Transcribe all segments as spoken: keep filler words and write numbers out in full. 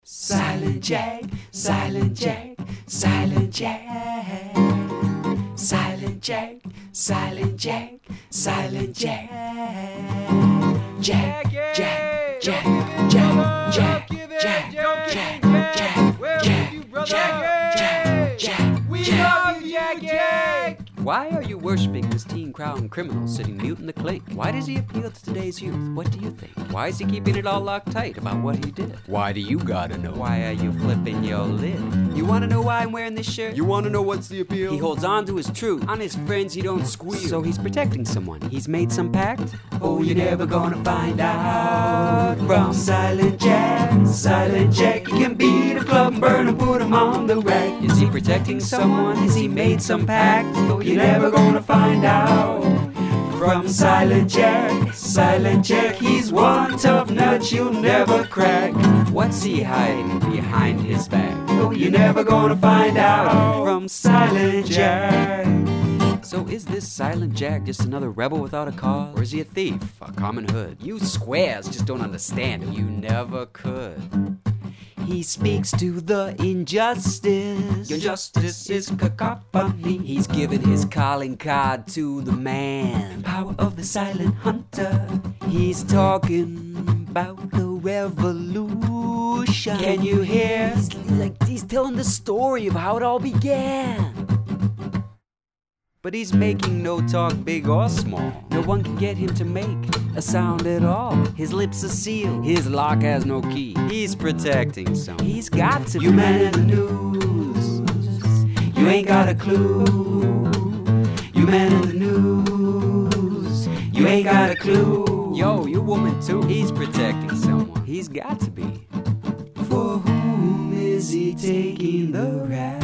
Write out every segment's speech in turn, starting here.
Silent Jack, Silent Jack, Silent Jack. Silent Jack, Silent Jack, Silent Jack. Jack, Jack, Jack, Jack, Jack, Jack, Jack, Jack, Jack, Jack, Jack. We love you, Jack, Jack! Why are you worshipping this teen-crowned criminal sitting mute in the clink? Why does he appeal to today's youth? What do you think? Why is he keeping it all locked tight about what he did? Why do you gotta know? Why are you flipping your lid? You wanna know why I'm wearing this shirt? You wanna know what's the appeal? He holds on to his truth. On his friends he don't squeal. So he's protecting someone. He's made some pact? Oh, you're never gonna find out. From Silent Jack, Silent Jack. He can beat a club and burn and put him on the rack. Is he protecting someone? Has he made some pact? Oh, you're never gonna find out. From Silent Jack, Silent Jack. He's one tough nut you'll never crack. What's he hiding behind his back? Oh, you're never gonna find out. From Silent Jack. So is this Silent Jack just another rebel without a cause? Or is he a thief, a common hood? You squares just don't understand it. You never could. He speaks to the injustice. Your justice is cacophony. He's given his calling card to the man. Power of the silent hunter. He's talking about the revolution. Can you hear? He's like he's telling the story of how it all began. But he's making no talk big or small. No one can get him to make a sound at all. His lips are sealed. His lock has no key. He's protecting someone. He's got to be. You man in the news. You ain't got a clue. You man in the news. You ain't got a clue. Yo, you woman too. He's protecting someone. He's got to be. For whom is he taking the rap?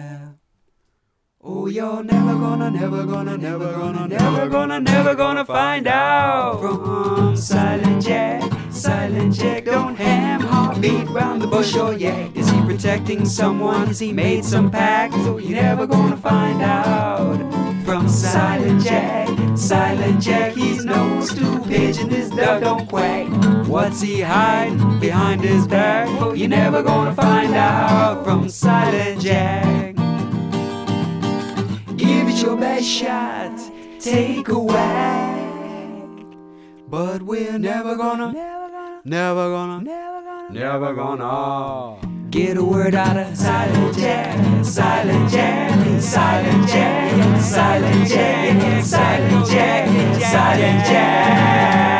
Oh, you're never gonna, never gonna, never gonna, never gonna, never gonna find out. From Silent Jack, Silent Jack. Don't ham heartbeat round the bush or yak. Is he protecting someone? Has he made some pact? So you're never gonna find out. From Silent Jack, Silent Jack. He's no stool pigeon, this duck don't quack. What's he hiding behind his back? Oh, you're never gonna find out. From Silent Jack. Give it your best shot, take a whack. But we're never gonna, never gonna, never gonna, never gonna, never gonna get a word out of Silent Jack, Silent Jack, Silent Jack, Silent Jack, Silent Jack, Silent Jack.